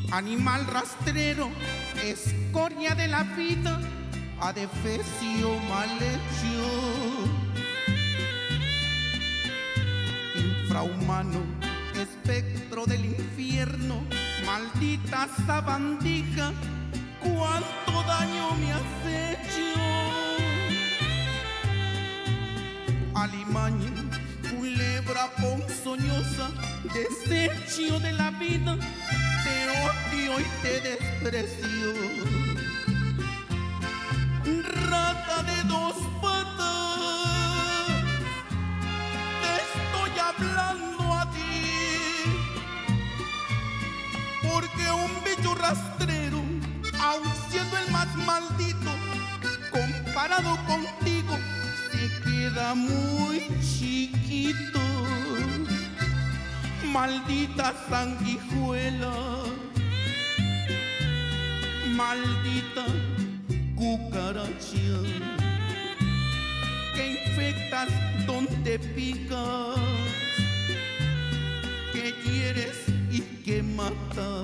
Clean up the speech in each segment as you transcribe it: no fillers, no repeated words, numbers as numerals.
Animal rastrero, escoria de la vida, adefesio mal hecho. Infrahumano, espectro del infierno, maldita sabandija, cuánto daño me has hecho. Alimaña, culebra ponzoñosa, desecho de la vida, te odio y te desprecio. Rata de dos patas, te estoy hablando a ti, porque un bicho rastrero, aun siendo el más maldito, comparado contigo, se queda muy chiquito. Maldita sanguijuela, maldita cucaracha, que infectas donde picas, que hieres y que matas.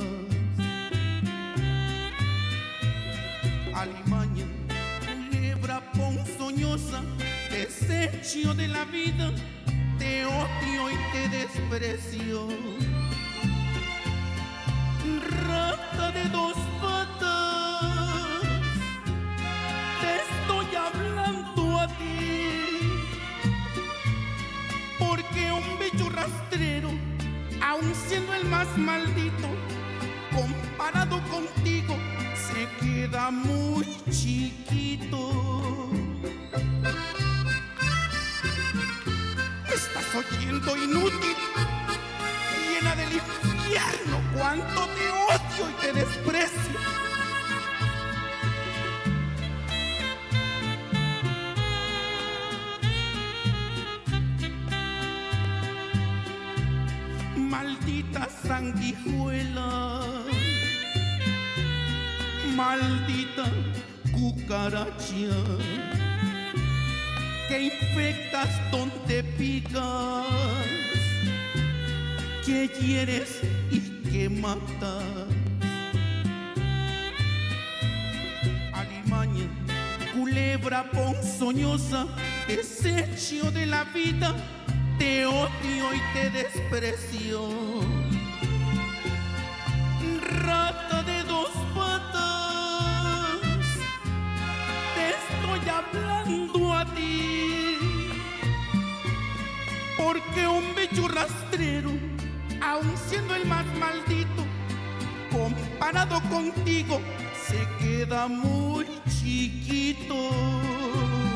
Alimaña, culebra ponzoñosa, desecho de la vida, te odio y te desprecio. Rata de dos patas, te estoy hablando a ti, porque un bicho rastrero, aun siendo el más maldito, comparado contigo, se queda muy chiquito. ¿Estás oyendo, inútil? Llena del infierno, cuánto te odio y te desprecio. Maldita sanguijuela, maldita cucaracha, que infectas donde picas, que hieres y que matas. Alimaña, culebra ponzoñosa, desecho de la vida, te odio y te desprecio. Rata de dos patas, te estoy hablando a ti, porque un bicho rastrero, aun siendo el más maldito, comparado contigo, se queda muy chiquito.